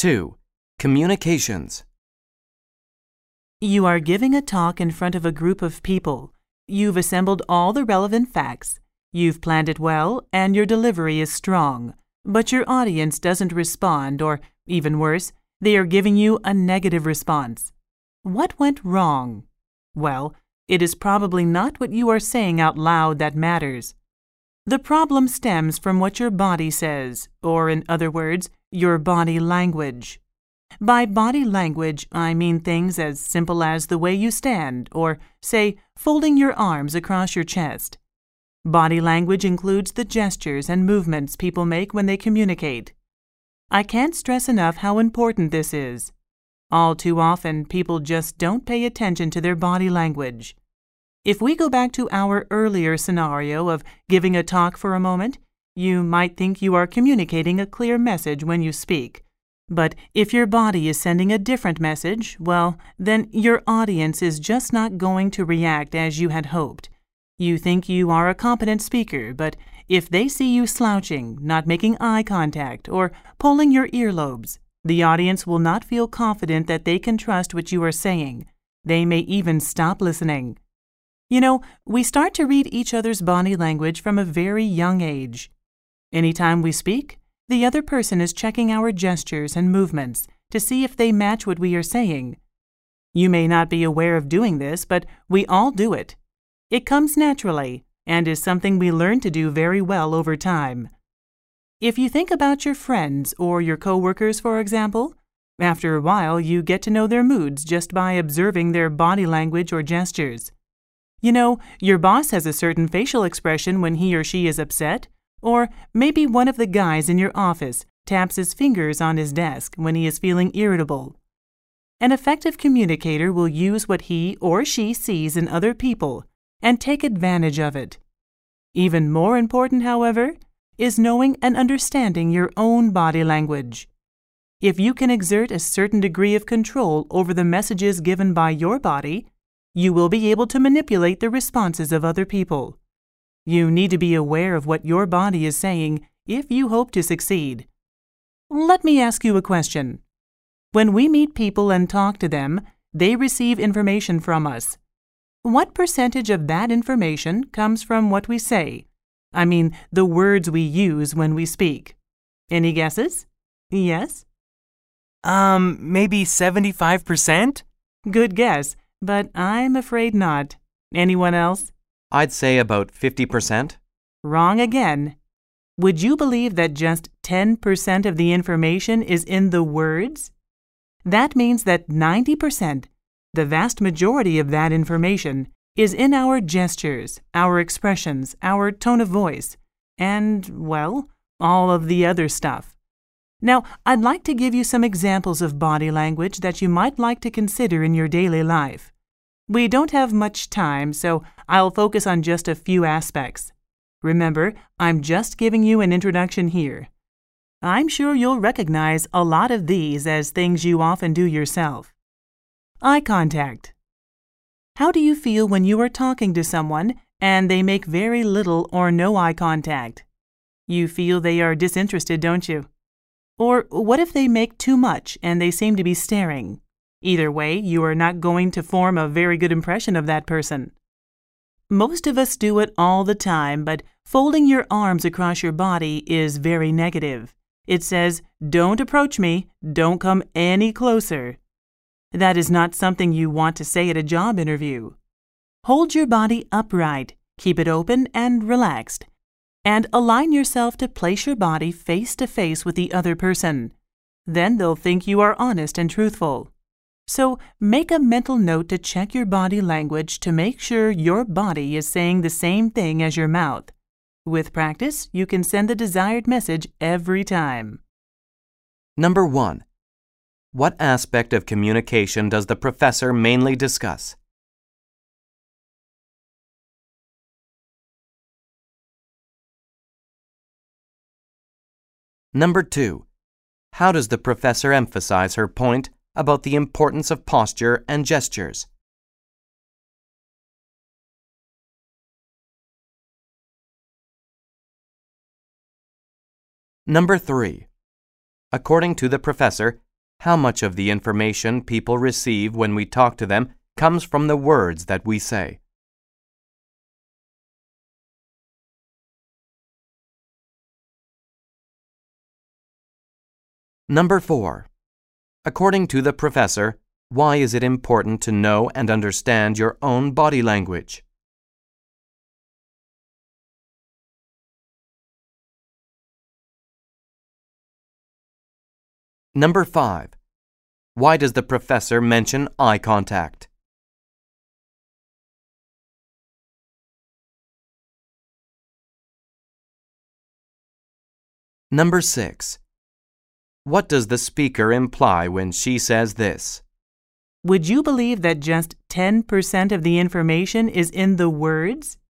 2. Communications. You are giving a talk in front of a group of people. You've assembled all the relevant facts. You've planned it well, and your delivery is strong. But your audience doesn't respond, or, even worse, they are giving you a negative response. What went wrong? Well, it is probably not what you are saying out loud that matters. The problem stems from what your body says, or in other words, your body language. By body language, I mean things as simple as the way you stand, or, say, folding your arms across your chest. Body language includes the gestures and movements people make when they communicate. I can't stress enough how important this is. All too often, people just don't pay attention to their body language. If we go back to our earlier scenario of giving a talk for a moment, you might think you are communicating a clear message when you speak. But if your body is sending a different message, well, then your audience is just not going to react as you had hoped. You think you are a competent speaker, but if they see you slouching, not making eye contact, or pulling your earlobes, the audience will not feel confident that they can trust what you are saying. They may even stop listening. You know, we start to read each other's body language from a very young age. Anytime we speak, the other person is checking our gestures and movements to see if they match what we are saying. You may not be aware of doing this, but we all do it. It comes naturally and is something we learn to do very well over time. If you think about your friends or your coworkers, for example, after a while you get to know their moods just by observing their body language or gestures. You know, your boss has a certain facial expression when he or she is upset, or maybe one of the guys in your office taps his fingers on his desk when he is feeling irritable. An effective communicator will use what he or she sees in other people and take advantage of it. Even more important, however, is knowing and understanding your own body language. If you can exert a certain degree of control over the messages given by your body, you will be able to manipulate the responses of other people. You need to be aware of what your body is saying if you hope to succeed. Let me ask you a question. When we meet people and talk to them, they receive information from us. What percentage of that information comes from what we say? I mean, the words we use when we speak. Any guesses? Yes? Maybe 75%? Good guess, but I'm afraid not. Anyone else? I'd say about 50%. Wrong again. Would you believe that just 10% of the information is in the words? That means that 90%, the vast majority of that information, is in our gestures, our expressions, our tone of voice, and, well, all of the other stuff. Now, I'd like to give you some examples of body language that you might like to consider in your daily life. We don't have much time, so I'll focus on just a few aspects. Remember, I'm just giving you an introduction here. I'm sure you'll recognize a lot of these as things you often do yourself. Eye contact. How do you feel when you are talking to someone and they make very little or no eye contact? You feel they are disinterested, don't you? Or what if they make too much and they seem to be staring? Either way, you are not going to form a very good impression of that person. Most of us do it all the time, but folding your arms across your body is very negative. It says, "Don't approach me, don't come any closer." That is not something you want to say at a job interview. Hold your body upright, keep it open and relaxed, and align yourself to place your body face to face with the other person. Then they'll think you are honest and truthful. So make a mental note to check your body language to make sure your body is saying the same thing as your mouth. With practice, you can send the desired message every time. Number 1. What aspect of communication does the professor mainly discuss? Number 2. How does the professor emphasize her point about the importance of posture and gestures? Number 3. According to the professor, how much of the information people receive when we talk to them comes from the words that we say. Number 4. According to the professor, why is it important to know and understand your own body language? Number 5. Why does the professor mention eye contact? Number 6. What does the speaker imply when she says this? Would you believe that just 10% of the information is in the words?